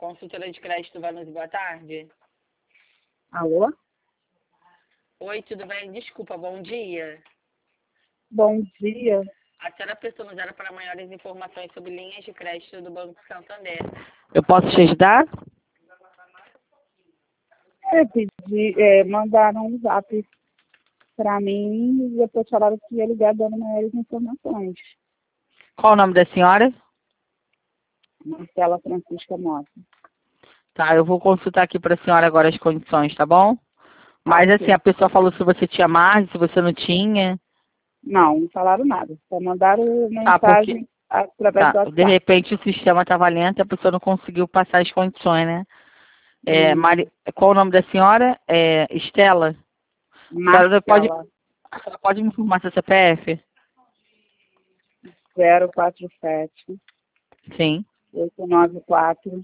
Consultora de crédito Vanusa, boa tarde. Alô? Oi, tudo bem? Desculpa, bom dia. Bom dia. A senhora personalizada para maiores informações sobre linhas de crédito do Banco Santander. Eu posso te ajudar? Mandaram um zap para mim e depois falaram que ia ligar dando maiores informações. Qual o nome da senhora? Marcela Francisca Mota. Tá, eu vou consultar aqui para a senhora agora as condições, tá bom? Mas assim, a pessoa falou se você tinha margem, se você não tinha. Não falaram nada. Só mandaram Tá, porque mensagem através do de WhatsApp. repente o sistema estava lento e a pessoa não conseguiu passar as condições, né? Qual o nome da senhora? Estela. Marcela A senhora pode me informar seu CPF? 047 Sim. 894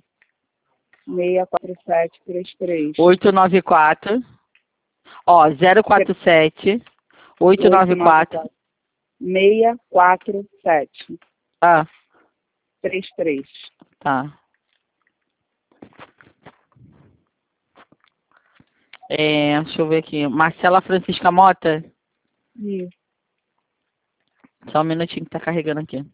64733. 894. Ó, 047 894. 647 Ah, 33. tá. Deixa eu ver aqui. Marcela Francisca Mota? Isso. Só um minutinho que tá carregando aqui.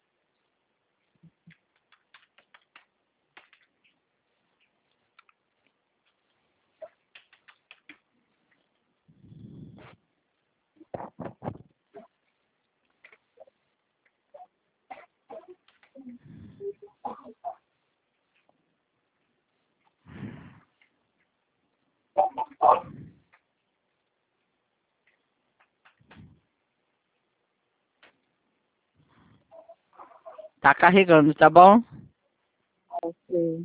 Tá carregando, tá bom? Ok.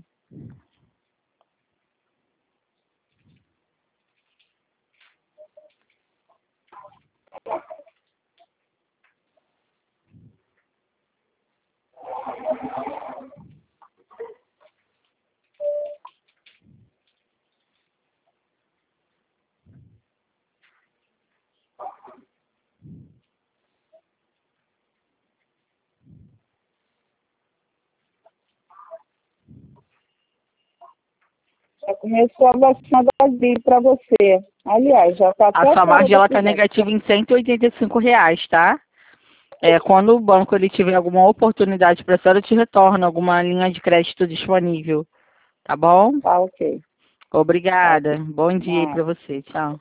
Já começou a vacina da gripe para você. Aliás, já está até A sua margem ela tá fora negativa em R$ 185, tá? Quando o banco ele tiver alguma oportunidade para a senhora, eu te retorno alguma linha de crédito disponível. Tá bom? Tá, ok. Obrigada. Bom dia aí Ah. para você. Tchau.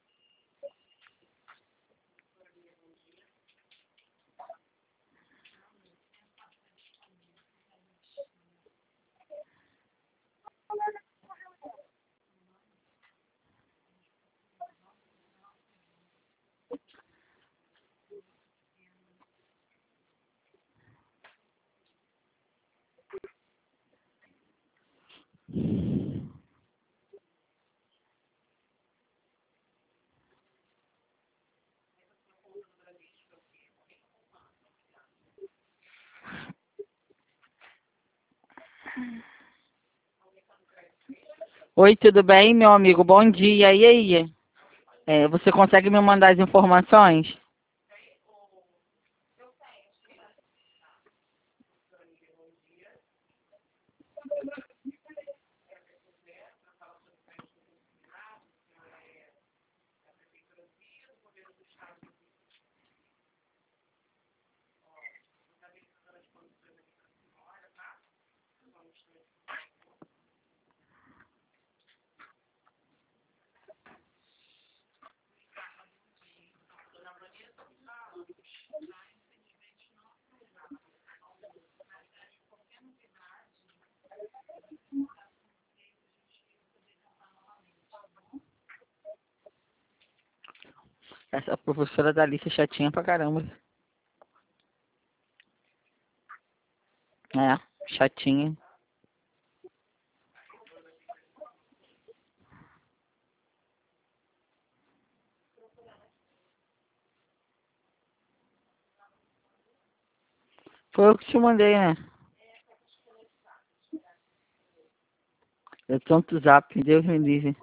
Oi, tudo bem, meu amigo? Bom dia. E aí? Você consegue me mandar as informações? Essa professora da Alice é chatinha pra caramba. Chatinha. Foi eu que te mandei, né? Eu tanto zap, Deus me livre.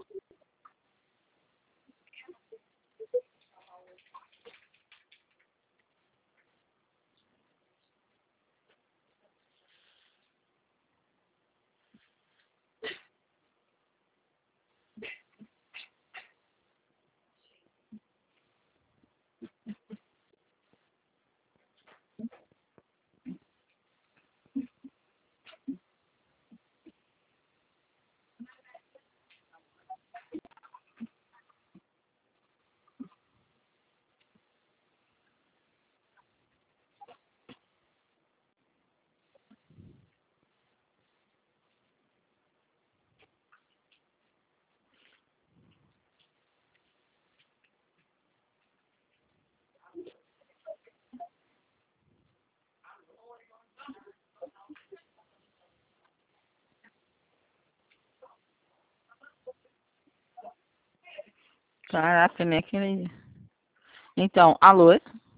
Caraca, nem aquele. Então, alô?